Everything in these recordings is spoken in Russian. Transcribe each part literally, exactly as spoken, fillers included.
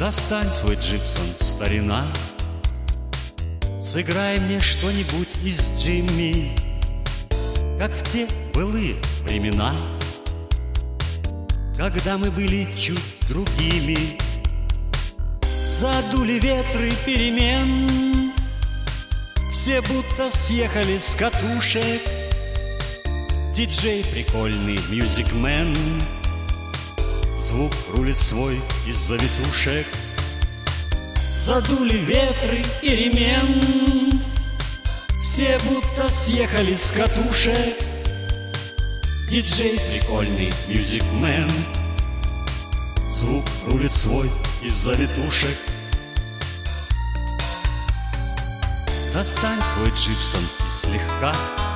Достань свой Джипсон, старина, сыграй мне что-нибудь из Джимми, как в те былые времена, когда мы были чуть другими. Задули ветры перемен, все будто съехали с катушек. Диджей прикольный, мьюзикмен, звук рулит свой из завитушек. Задули ветры перемен, все будто съехали с катушек. Диджей прикольный, мьюзикмен, звук рулит свой из завитушек. Достань свой Джипсон и слегка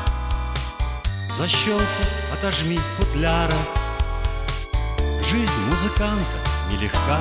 защелку отожми футляра. Жизнь музыканта нелегка,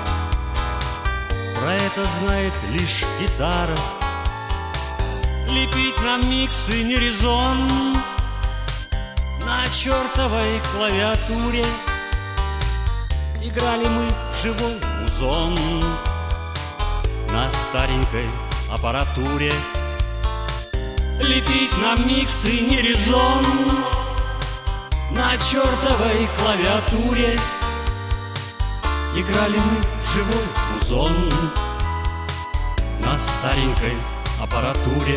про это знает лишь гитара. Лепить нам миксы не резон на чертовой клавиатуре. Играли мы в живой музон на старенькой аппаратуре. Лепить нам миксы не резон на чертовой клавиатуре. Играли мы в живой музон на старенькой аппаратуре.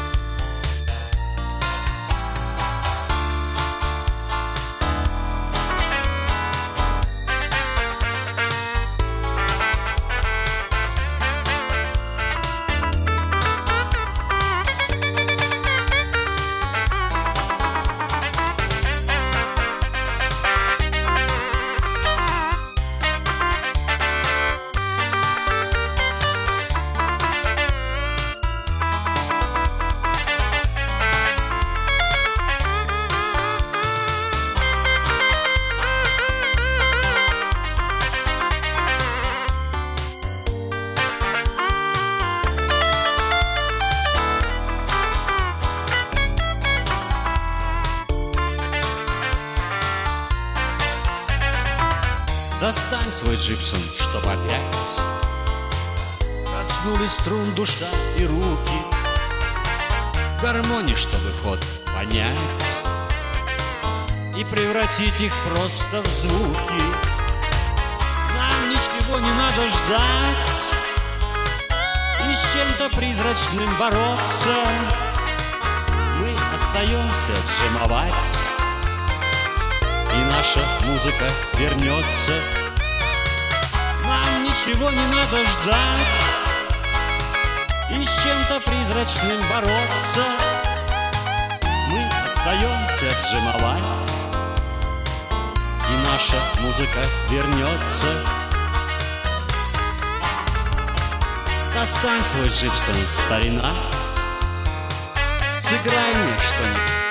Достань свой Джипсон, чтоб опять коснулись струн душа и руки, гармонии, чтобы ход понять и превратить их просто в звуки. Нам ничего не надо ждать и с чем-то призрачным бороться. Мы остаемся джемовать, и наша музыка вернется. Нам ничего не надо ждать и с чем-то призрачным бороться. Мы остаемся джемовать, и наша музыка вернется. Достань свой Джипсон, старина, сыграй мне что-нибудь